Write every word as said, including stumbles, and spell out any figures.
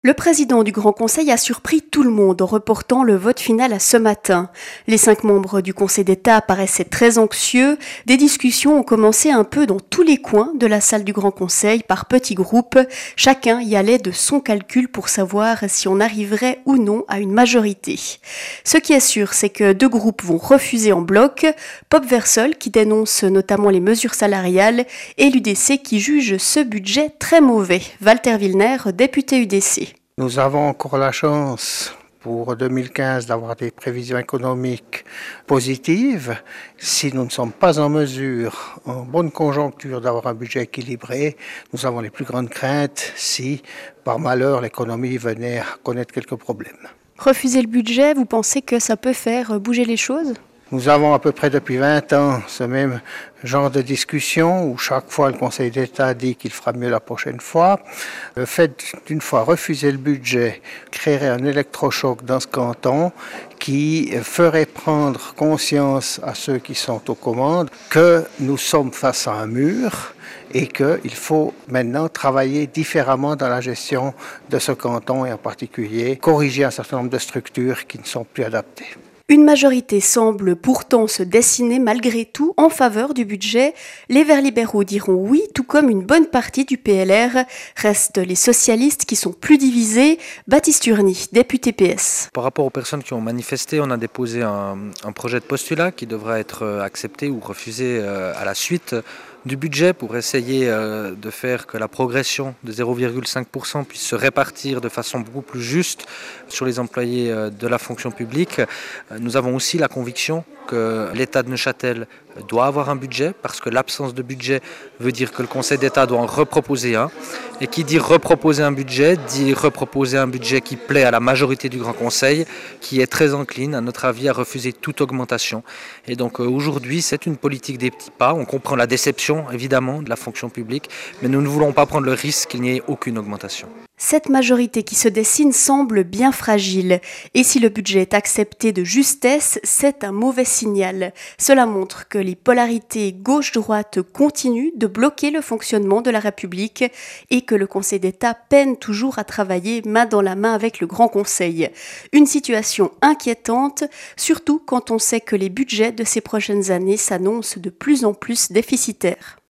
Le président du Grand Conseil a surpris tout le monde en reportant le vote final à ce matin. Les cinq membres du Conseil d'État paraissaient très anxieux. Des discussions ont commencé un peu dans tous les coins de la salle du Grand Conseil par petits groupes. Chacun y allait de son calcul pour savoir si on arriverait ou non à une majorité. Ce qui est sûr, c'est que deux groupes vont refuser en bloc. Pop Versol, qui dénonce notamment les mesures salariales, et l'U D C qui juge ce budget très mauvais. Walter Wilner, député U D C. Nous avons encore la chance pour deux mille quinze d'avoir des prévisions économiques positives. Si nous ne sommes pas en mesure, en bonne conjoncture, d'avoir un budget équilibré, nous avons les plus grandes craintes si, par malheur, l'économie venait à connaître quelques problèmes. Refuser le budget, vous pensez que ça peut faire bouger les choses ? Nous avons à peu près depuis vingt ans ce même genre de discussion où chaque fois le Conseil d'État dit qu'il fera mieux la prochaine fois. Le fait d'une fois refuser le budget créerait un électrochoc dans ce canton qui ferait prendre conscience à ceux qui sont aux commandes que nous sommes face à un mur et qu'il faut maintenant travailler différemment dans la gestion de ce canton et en particulier corriger un certain nombre de structures qui ne sont plus adaptées. Une majorité semble pourtant se dessiner malgré tout en faveur du budget. Les Verts libéraux diront oui, tout comme une bonne partie du P L R. Restent les socialistes qui sont plus divisés. Baptiste Urny, député P S. Par rapport aux personnes qui ont manifesté, on a déposé un, un projet de postulat qui devra être accepté ou refusé à la suite du budget pour essayer de faire que la progression de zéro virgule cinq pour cent puisse se répartir de façon beaucoup plus juste sur les employés de la fonction publique. Nous avons aussi la conviction que l'État de Neuchâtel doit avoir un budget parce que l'absence de budget veut dire que le Conseil d'État doit en reproposer un. Et qui dit reproposer un budget, dit reproposer un budget qui plaît à la majorité du Grand Conseil, qui est très encline, à notre avis, à refuser toute augmentation. Et donc aujourd'hui, c'est une politique des petits pas. On comprend la déception, évidemment, de la fonction publique, mais nous ne voulons pas prendre le risque qu'il n'y ait aucune augmentation. Cette majorité qui se dessine semble bien fragile. Et si le budget est accepté de justesse, c'est un mauvais signal. Cela montre que les polarités gauche-droite continuent de bloquer le fonctionnement de la République et que le Conseil d'État peine toujours à travailler main dans la main avec le Grand Conseil. Une situation inquiétante, surtout quand on sait que les budgets de ces prochaines années s'annoncent de plus en plus déficitaires.